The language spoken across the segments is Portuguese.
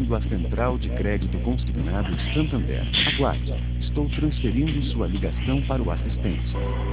Bem-vindo à Central de Crédito Consignado Santander. Aguarde. Estou transferindo sua ligação para o assistente.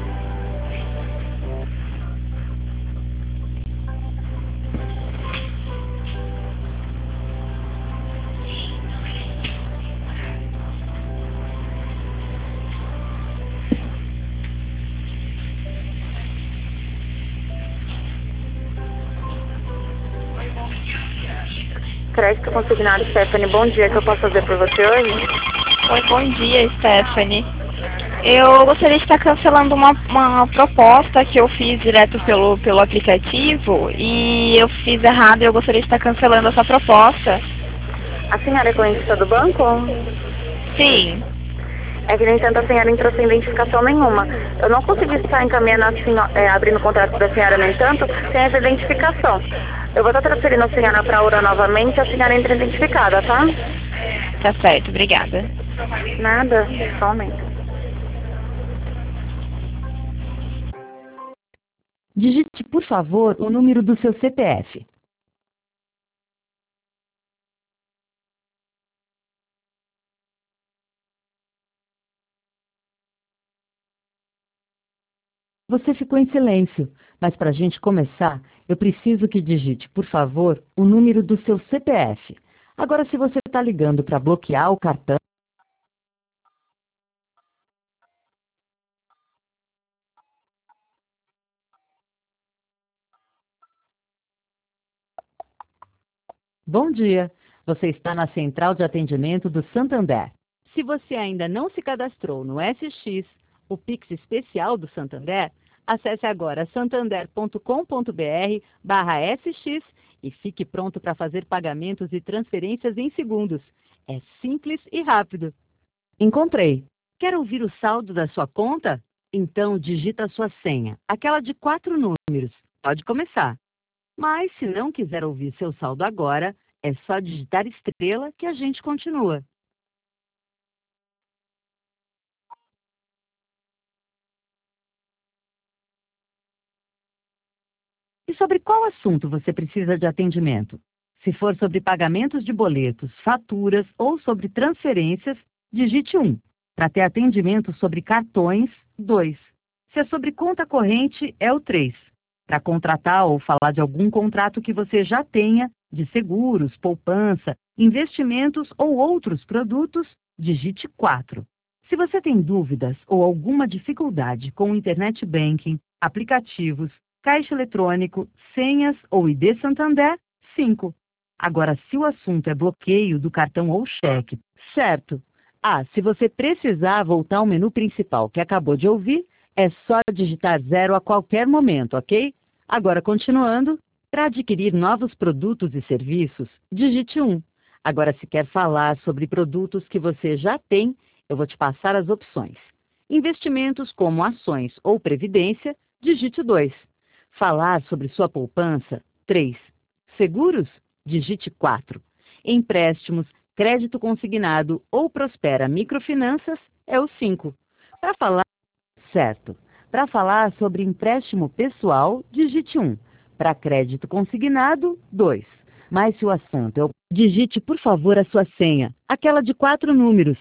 Crédito consignado, Stephanie. Bom dia, que eu posso fazer por você hoje? Oi, bom dia, Stephanie. Eu gostaria de estar cancelando uma proposta que eu fiz direto pelo aplicativo e eu fiz errado e eu gostaria de estar cancelando essa proposta. A senhora é cliente do banco? Sim. É que nem tanto a senhora entrou sem identificação nenhuma. Eu não consegui estar encaminhando abrindo o contrato da senhora, no entanto, sem essa identificação. Eu vou estar transferindo a senhora para a Aura novamente, a senhora entra identificada, tá? Tá certo, obrigada. Nada, só um momento. Digite, por favor, o número do seu CPF. Você ficou em silêncio, mas para a gente começar, eu preciso que digite, por favor, o número do seu CPF. Agora, se você está ligando para bloquear o cartão, bom dia, você está na Central de Atendimento do Santander. Se você ainda não se cadastrou no SX, o Pix especial do Santander, acesse agora santander.com.br/SX e fique pronto para fazer pagamentos e transferências em segundos. É simples e rápido. Encontrei. Quer ouvir o saldo da sua conta? Então digita a sua senha, aquela de 4 números. Pode começar. Mas se não quiser ouvir seu saldo agora, é só digitar estrela que a gente continua. E sobre qual assunto você precisa de atendimento? Se for sobre pagamentos de boletos, faturas ou sobre transferências, digite 1. Para ter atendimento sobre cartões, 2. Se é sobre conta corrente, é o 3. Para contratar ou falar de algum contrato que você já tenha, de seguros, poupança, investimentos ou outros produtos, digite 4. Se você tem dúvidas ou alguma dificuldade com o Internet Banking, aplicativos, caixa eletrônico, senhas ou ID Santander, 5. Agora, se o assunto é bloqueio do cartão ou cheque, certo? Se você precisar voltar ao menu principal que acabou de ouvir, é só digitar 0 a qualquer momento, ok? Agora, continuando, para adquirir novos produtos e serviços, digite 1. Agora, se quer falar sobre produtos que você já tem, eu vou te passar as opções. Investimentos como ações ou previdência, digite 2. Falar sobre sua poupança, 3. Seguros, digite 4. Empréstimos, crédito consignado ou Prospera Microfinanças, é o 5. Para falar, certo. Para falar sobre empréstimo pessoal, digite 1. Para crédito consignado, 2. Mas se o assunto é digite, por favor, a sua senha, aquela de 4 números.